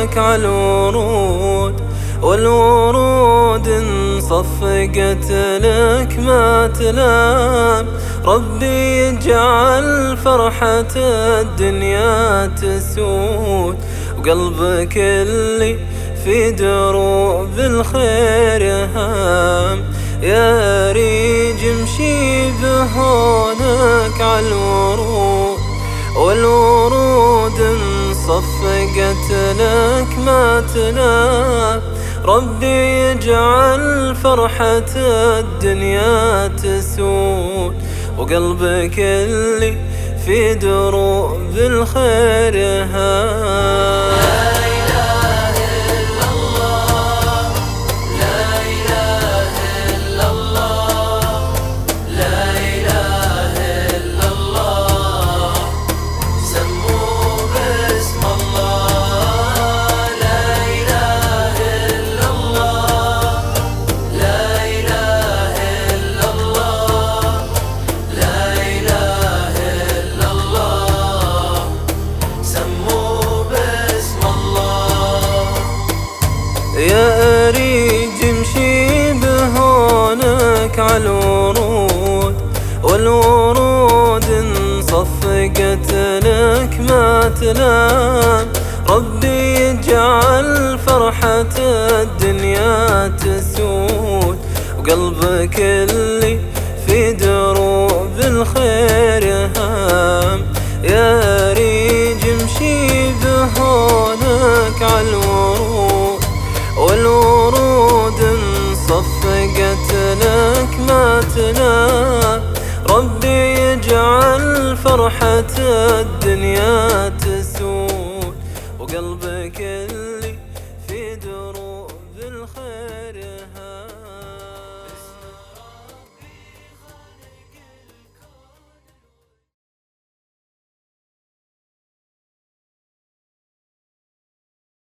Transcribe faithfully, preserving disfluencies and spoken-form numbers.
هونك عالورود، والورود انصفقت لك ما تلام. ربي يجعل فرحة الدنيا تسود، وقلبك اللي في دروب الخير هام. يا ريج امشي بهونك عالورود، والورود انصفقت لك ما تنام. ربي يجعل فرحة الدنيا تسود، وقلبك اللي في دروب الخير هام. يا أريج امشي بهونك عالورود، والورود انصفقت لك ما تلام. ربي يجعل فرحة الدنيا تسود، وقلبك اللي في دروب الخير هام. يا ريج امشي بهونك عالورود، والورود انصفقت لك ما تنام. ربي يجعل فرحة الدنيا